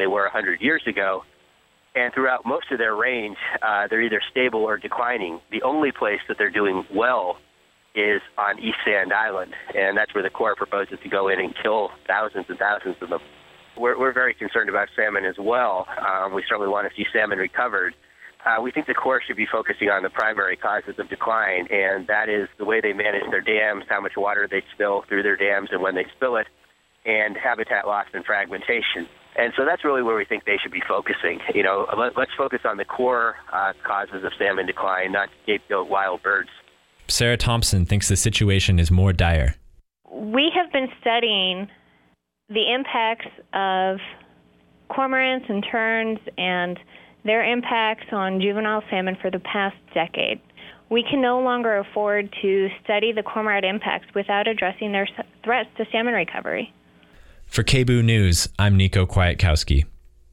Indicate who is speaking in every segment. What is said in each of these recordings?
Speaker 1: they were 100 years ago. And throughout most of their range, they're either stable or declining. The only place that they're doing well is on East Sand Island, and that's where the Corps proposes to go in and kill thousands and thousands of them. We're very concerned about salmon as well. We certainly want to see salmon recovered. We think the Corps should be focusing on the primary causes of decline, and that is the way they manage their dams, how much water they spill through their dams and when they spill it, and habitat loss and fragmentation. And so that's really where we think they should be focusing. Let's focus on the core causes of salmon decline, not scapegoat wild birds.
Speaker 2: Sarah Thompson thinks the situation is more dire.
Speaker 3: We have been studying the impacts of cormorants and terns and their impacts on juvenile salmon for the past decade. We can no longer afford to study the cormorant impacts without addressing their threats to salmon recovery.
Speaker 2: For KBOO News, I'm Nico Kwiatkowski.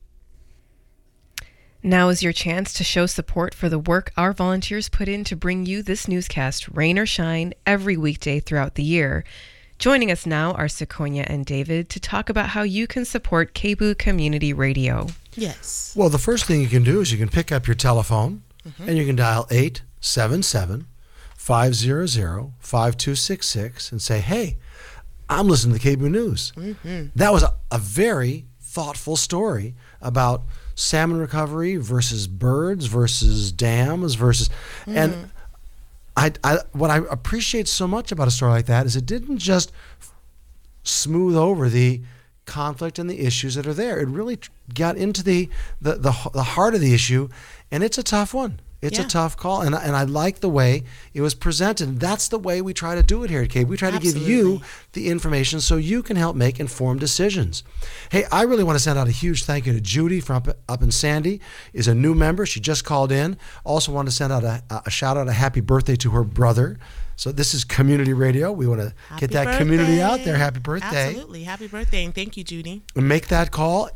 Speaker 4: Now is your chance to show support for the work our volunteers put in to bring you this newscast, rain or shine, every weekday throughout the year. Joining us now are Sequoia and David to talk about how you can support KBOO Community Radio.
Speaker 5: Yes.
Speaker 6: Well, the first thing you can do is you can pick up your telephone and you can dial 877-500-5266 and say, hey, I'm listening to KBOO News. That was a very thoughtful story about salmon recovery versus birds versus dams versus... And what I appreciate so much about a story like that is it didn't just smooth over the conflict and the issues that are there. It really got into the heart of the issue, and it's a tough one. It's a tough call, and I like the way it was presented. That's the way we try to do it here at KBOO. We try to give you the information so you can help make informed decisions. Hey, I really want to send out a huge thank you to Judy from up in Sandy, is a new member. She just called in. Also want to send out a shout out, a happy birthday to her brother. So this is community radio. We want to get that community out there. Happy birthday.
Speaker 5: Absolutely. Happy birthday. And thank you, Judy.
Speaker 6: And make that call,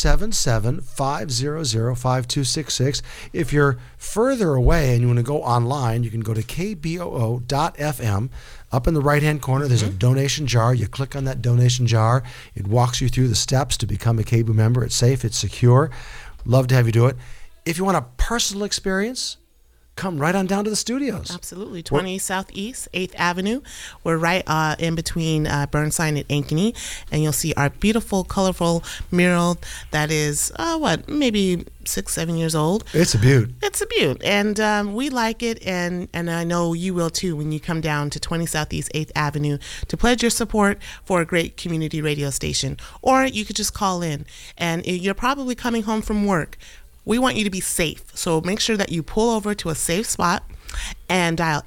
Speaker 6: 877-500-5266. If you're further away and you want to go online, you can go to kboo.fm. Up in the right-hand corner, there's a donation jar. You click on that donation jar. It walks you through the steps to become a KBOO member. It's safe. It's secure. Love to have you do it. If you want a personal experience, come right on down to the studios.
Speaker 5: Absolutely. 20 Southeast 8th Avenue. We're right in between Burnside and Ankeny, and you'll see our beautiful, colorful mural that is, maybe 6-7 years old.
Speaker 6: It's a beaut.
Speaker 5: It's a beaut, and we like it, and I know you will too when you come down to 20 Southeast 8th Avenue to pledge your support for a great community radio station. Or you could just call in, and you're probably coming home from work. We want you to be safe, so make sure that you pull over to a safe spot and dial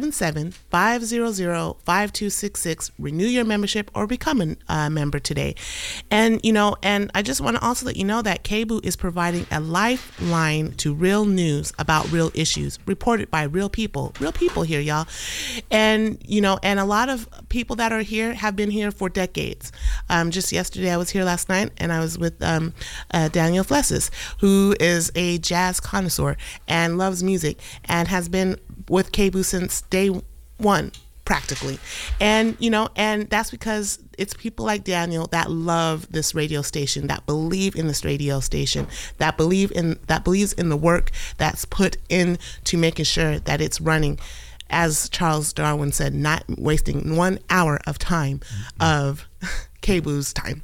Speaker 5: 877-500-5266, renew your membership or become a member today. And I just want to also let you know that KBOO is providing a lifeline to real news about real issues reported by real people here, y'all. And and a lot of people that are here have been here for decades. Just yesterday I was here last night, and I was with Daniel Flessis, who is a jazz connoisseur and loves music and has been with KBOO since day one, practically. And and that's because it's people like Daniel that love this radio station, that believe in this radio station, that believes in the work that's put into making sure that it's running, as Charles Darwin said, not wasting 1 hour of time of KBOO's time.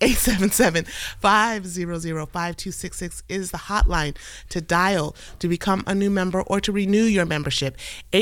Speaker 5: 877-500-5266 is the hotline to dial to become a new member or to renew your membership.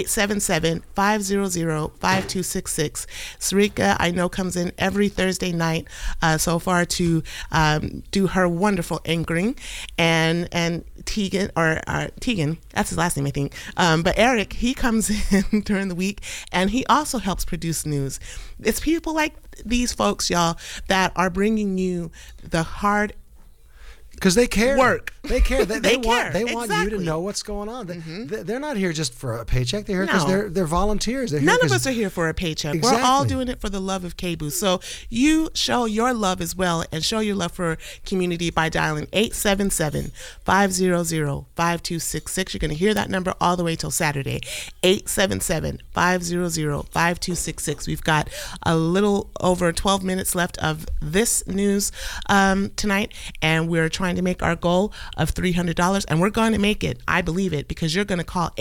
Speaker 5: 877-500-5266. Sarika, I know, comes in every Thursday night so far to do her wonderful anchoring, and Tegan, Tegan, that's his last name, I think. But Eric, he comes in during the week, and he also helps produce news. It's people like these folks, y'all, that are bringing you the hard
Speaker 6: Because they care.
Speaker 5: Work.
Speaker 6: They care. They want
Speaker 5: care.
Speaker 6: you
Speaker 5: Exactly.
Speaker 6: to know what's going on. They're not here just for a paycheck. They're here because
Speaker 5: No.
Speaker 6: they're volunteers. They're
Speaker 5: None
Speaker 6: here
Speaker 5: of us are here for a paycheck. We're all
Speaker 6: Exactly.
Speaker 5: doing it for the love of KBOO. So you show your love as well, and show your love for community by dialing 877-500-5266. You're going to hear that number all the way till Saturday. 877-500-5266. We've got a little over 12 minutes left of this news tonight, and we're trying to make our goal of $300, and we're going to make it. I believe it, because you're going to call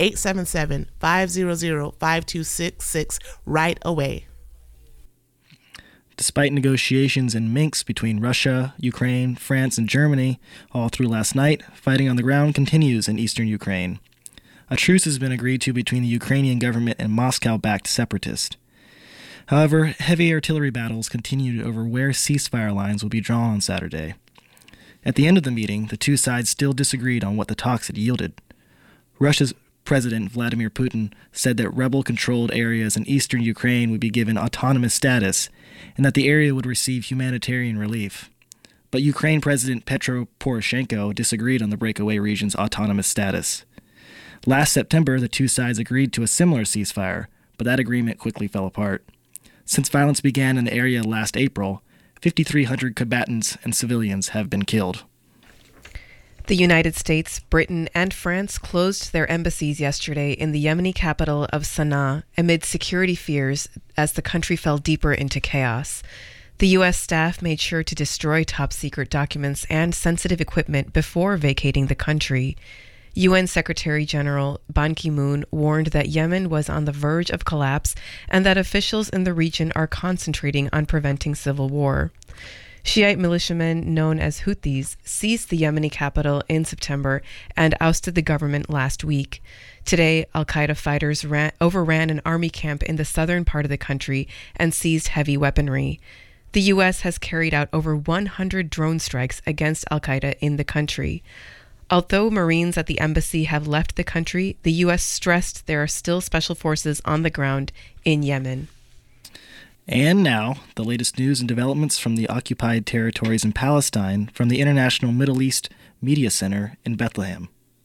Speaker 5: 877-500-5266 right away.
Speaker 7: Despite negotiations in Minsk between Russia, Ukraine, France, and Germany all through last night, fighting on the ground continues in eastern Ukraine. A truce has been agreed to between the Ukrainian government and Moscow-backed separatists. However, heavy artillery battles continued over where ceasefire lines will be drawn on Saturday. At the end of the meeting, the two sides still disagreed on what the talks had yielded. Russia's President Vladimir Putin said that rebel-controlled areas in eastern Ukraine would be given autonomous status and that the area would receive humanitarian relief. But Ukraine President Petro Poroshenko disagreed on the breakaway region's autonomous status. Last September, the two sides agreed to a similar ceasefire, but that agreement quickly fell apart. Since violence began in the area last April, 5,300 combatants and civilians have been killed.
Speaker 4: The United States, Britain, and France closed their embassies yesterday in the Yemeni capital of Sana'a amid security fears as the country fell deeper into chaos. The U.S. staff made sure to destroy top-secret documents and sensitive equipment before vacating the country. UN Secretary General Ban Ki-moon warned that Yemen was on the verge of collapse and that officials in the region are concentrating on preventing civil war. Shiite militiamen known as Houthis seized the Yemeni capital in September and ousted the government last week. Today, al-Qaeda fighters overran an army camp in the southern part of the country and seized heavy weaponry. The U.S. has carried out over 100 drone strikes against al-Qaeda in the country. Although Marines at the embassy have left the country, the U.S. stressed there are still special forces on the ground in Yemen.
Speaker 7: And now, the latest news and developments from the occupied territories in Palestine from the International Middle East Media Center in Bethlehem.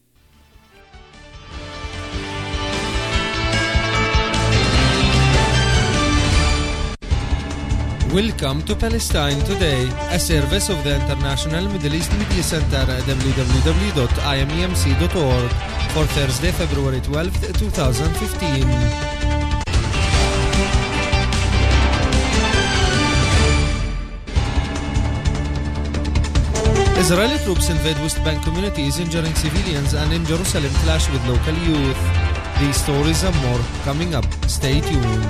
Speaker 8: Welcome to Palestine Today, a service of the International Middle East Media Center at www.imemc.org for Thursday, February 12, 2015. Israeli troops invade West Bank communities, injuring civilians, and in Jerusalem clash with local youth. These stories and more coming up. Stay tuned.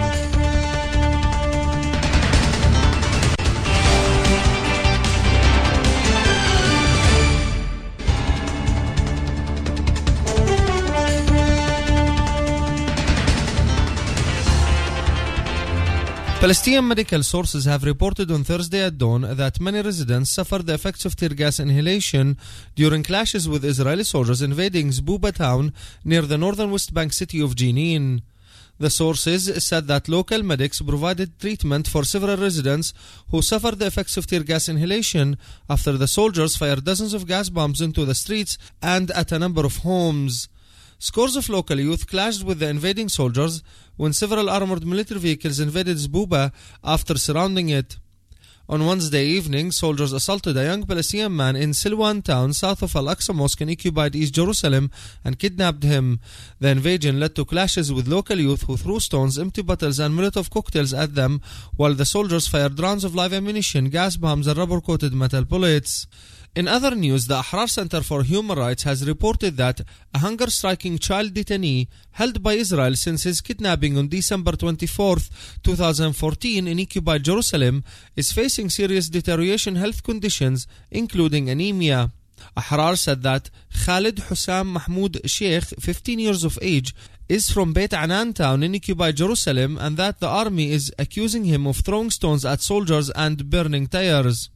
Speaker 8: Palestinian medical sources have reported on Thursday at dawn that many residents suffered the effects of tear gas inhalation during clashes with Israeli soldiers invading Zbuba town near the northern West Bank city of Jenin. The sources said that local medics provided treatment for several residents who suffered the effects of tear gas inhalation after the soldiers fired dozens of gas bombs into the streets and at a number of homes. Scores of local youth clashed with the invading soldiers when several armored military vehicles invaded Zbuba after surrounding it. On Wednesday evening, soldiers assaulted a young Palestinian man in Silwan town south of Al-Aqsa Mosque in occupied East Jerusalem and kidnapped him. The invasion led to clashes with local youth who threw stones, empty bottles and Molotov cocktails at them, while the soldiers fired rounds of live ammunition, gas bombs and rubber-coated metal bullets. In other news, the Ahrar Center for Human Rights has reported that a hunger-striking child detainee held by Israel since his kidnapping on December 24, 2014 in occupied Jerusalem is facing serious deterioration health conditions, including anemia. Ahrar said that Khalid Hussam Mahmoud Sheikh, 15 years of age, is from Beit Anan town in occupied Jerusalem and that the army is accusing him of throwing stones at soldiers and burning tires.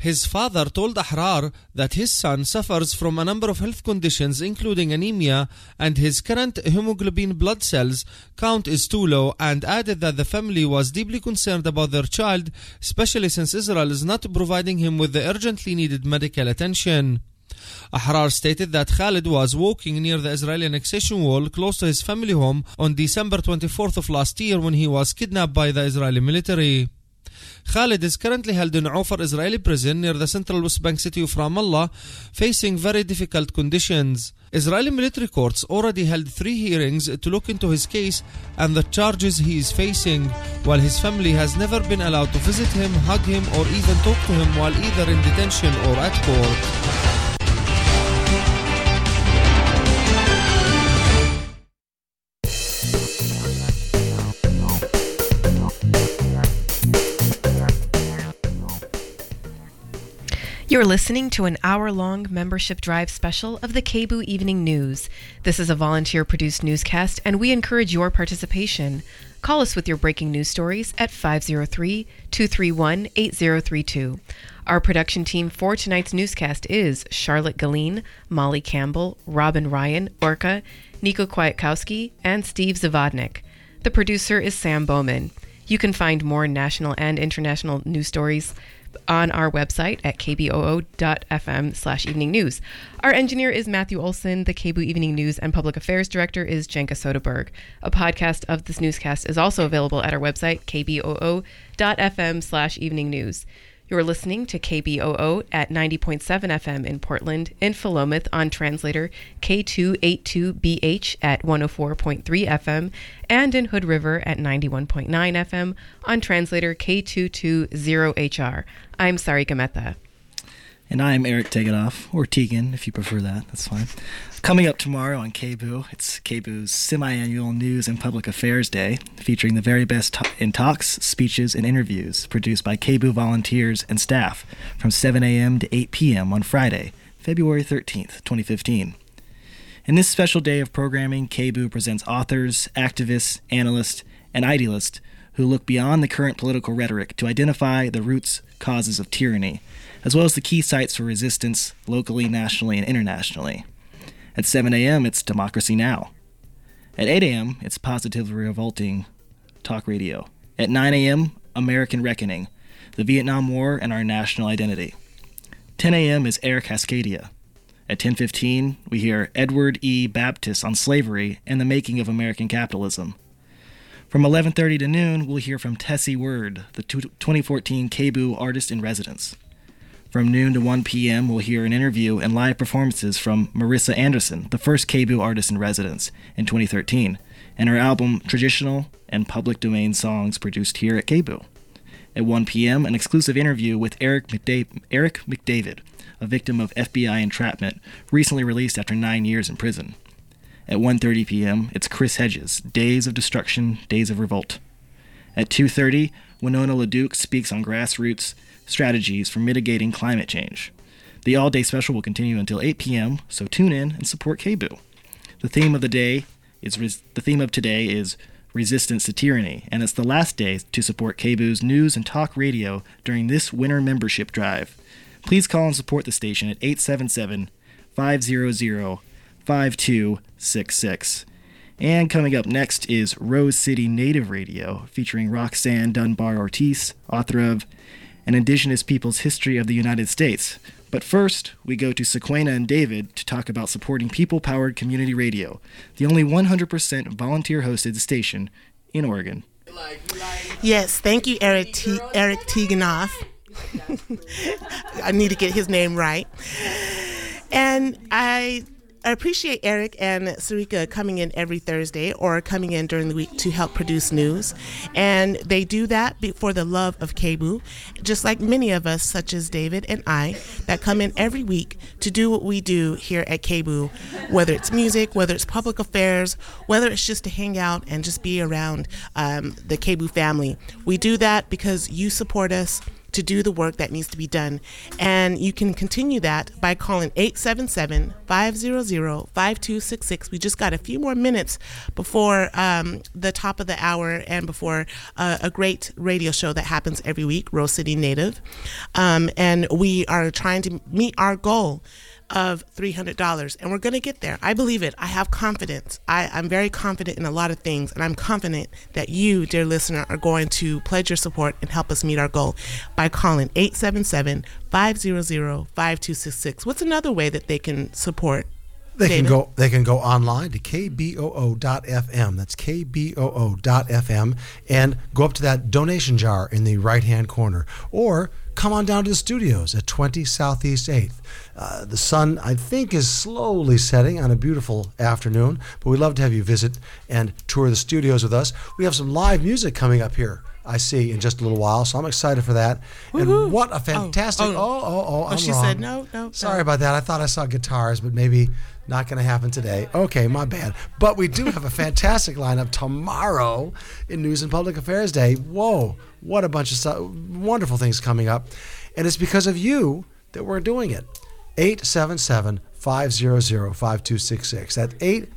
Speaker 8: His father told Ahrar that his son suffers from a number of health conditions including anemia and his current hemoglobin blood cells count is too low, and added that the family was deeply concerned about their child, especially since Israel is not providing him with the urgently needed medical attention. Ahrar stated that Khalid was walking near the Israeli annexation wall close to his family home on December 24th of last year when he was kidnapped by the Israeli military. Khalid is currently held in Ofar Israeli prison near the central West Bank city of Ramallah, facing very difficult conditions. Israeli military courts already held 3 hearings to look into his case and the charges he is facing, while his family has never been allowed to visit him, hug him, or even talk to him while either in detention or at court.
Speaker 4: You're listening to an hour-long membership drive special of the KBOO Evening News. This is a volunteer-produced newscast, and we encourage your participation. Call us with your breaking news stories at 503-231-8032. Our production team for tonight's newscast is Charlotte Galeen, Molly Campbell, Robin Ryan, Orca, Nico Kwiatkowski, and Steve Zavadnik. The producer is Sam Bowman. You can find more national and international news stories on our website at kboo.fm/evening news. Our engineer is Matthew Olson. The KBOO Evening News and Public Affairs Director is Jenka Soderberg. A podcast of this newscast is also available at our website, kboo.fm/evening news. You're listening to KBOO at 90.7 FM in Portland, in Philomath on translator K282BH at 104.3 FM, and in Hood River at 91.9 FM on translator K220HR. I'm Sarika Mehta.
Speaker 7: And I'm Eric Tegedoff, or Tegan, if you prefer that. That's fine. Coming up tomorrow on KBOO, it's KBOO's semi-annual News and Public Affairs Day, featuring the very best in talks, speeches, and interviews produced by KBOO volunteers and staff from 7 a.m. to 8 p.m. on Friday, February 13th, 2015. In this special day of programming, KBOO presents authors, activists, analysts, and idealists who look beyond the current political rhetoric to identify the roots causes of tyranny, as well as the key sites for resistance locally, nationally, and internationally. At 7 a.m., it's Democracy Now! At 8 a.m., it's Positively Revolting Talk Radio. At 9 a.m., American Reckoning, the Vietnam War and Our National Identity. 10 a.m. is Air Cascadia. At 10:15, we hear Edward E. Baptist on slavery and the making of American capitalism. From 11:30 to noon, we'll hear from Tessie Word, the 2014 KBOO Artist in Residence. From noon to 1 p.m., we'll hear an interview and live performances from Marissa Anderson, the first KBOO Artist in Residence in 2013, and her album Traditional and Public Domain Songs produced here at KBOO. At 1 p.m., an exclusive interview with Eric McDavid, a victim of FBI entrapment, recently released after 9 years in prison. At 1:30 p.m., it's Chris Hedges, Days of Destruction, Days of Revolt. At 2:30, Winona LaDuke speaks on grassroots strategies for mitigating climate change. The all-day special will continue until 8 p.m., so tune in and support KBOO. The theme of today is resistance to tyranny, and it's the last day to support KBOO's news and talk radio during this winter membership drive. Please call and support the station at 877-500-5266. And coming up next is Rose City Native Radio, featuring Roxanne Dunbar Ortiz, author of An Indigenous People's History of the United States. But first, we go to Sequena and David to talk about supporting people-powered community radio, the only 100% volunteer-hosted station in Oregon.
Speaker 5: Yes, thank you, Eric Teganoff. I need to get his name right. And I appreciate Eric and Sarika coming in every Thursday or coming in during the week to help produce news. And they do that for the love of KBOO, just like many of us, such as David and I, that come in every week to do what we do here at KBOO, whether it's music, whether it's public affairs, whether it's just to hang out and just be around the KBOO family. We do that because you support us, to do the work that needs to be done. And you can continue that by calling 877-500-5266. We just got a few more minutes before the top of the hour and before a great radio show that happens every week, Rose City Native. And we are trying to meet our goal of $300, and we're going to get there. I believe it. I have confidence. I'm very confident in a lot of things, and I'm confident that you, dear listener, are going to pledge your support and help us meet our goal by calling 877-500-5266. What's another way that they can support?
Speaker 6: They can go online to kboo.fm. That's kboo.fm, and go up to that donation jar in the right-hand corner, or come on down to the studios at 20 Southeast 8th. The sun, I think, is slowly setting on a beautiful afternoon, but we'd love to have you visit and tour the studios with us. We have some live music coming up here, I see, in just a little while, so I'm excited for that.
Speaker 5: Woo-hoo.
Speaker 6: And what a fantastic... I'm
Speaker 5: she
Speaker 6: wrong.
Speaker 5: said no.
Speaker 6: Sorry about that. I thought I saw guitars, but maybe not going to happen today. Okay, my bad. But we do have a fantastic lineup tomorrow in News and Public Affairs Day. Whoa, what a bunch of wonderful things coming up. And it's because of you that we're doing it. 877-500-5266. That's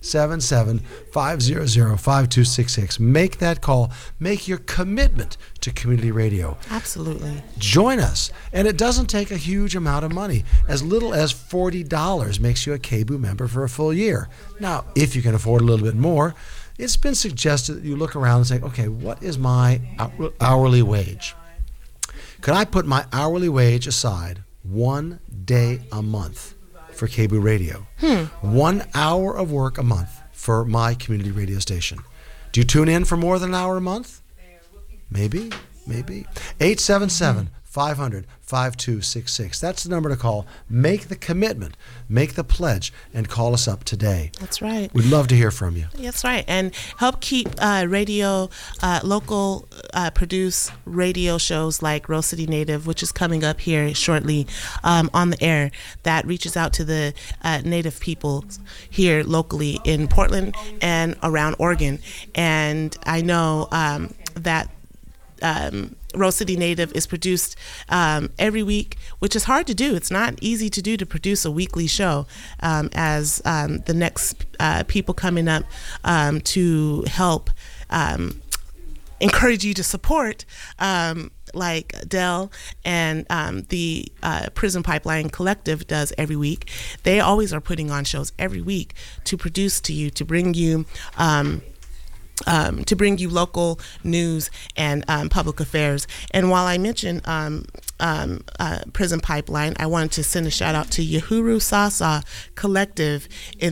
Speaker 6: 877-500-5266. Make that call. Make your commitment to community radio.
Speaker 5: Absolutely.
Speaker 6: Join us. And it doesn't take a huge amount of money. As little as $40 makes you a KBOO member for a full year. Now, if you can afford a little bit more, it's been suggested that you look around and say, okay, what is my hourly wage? Could I put my hourly wage aside 1 day a month for KBOO Radio? 1 hour of work a month for my community radio station. Do you tune in for more than an hour a month? Maybe. 877-500-5266. That's the number to call. Make the commitment, make the pledge, and call us up today.
Speaker 5: That's right.
Speaker 6: We'd love to hear from you.
Speaker 5: That's right. And help keep local produce radio shows like Rose City Native, which is coming up here shortly, on the air, that reaches out to the Native people here locally in Portland and around Oregon. And I know that Rose City Native is produced every week, which is hard to do. It's not easy to do, to produce a weekly show, as the next people coming up to help encourage you to support, like Dell and the Prison Pipeline Collective does every week. They always are putting on shows every week to produce to you, to bring you local news and public affairs. And while I mentioned Prison Pipeline, I wanted to send a shout out to Yahuru Sasa Collective in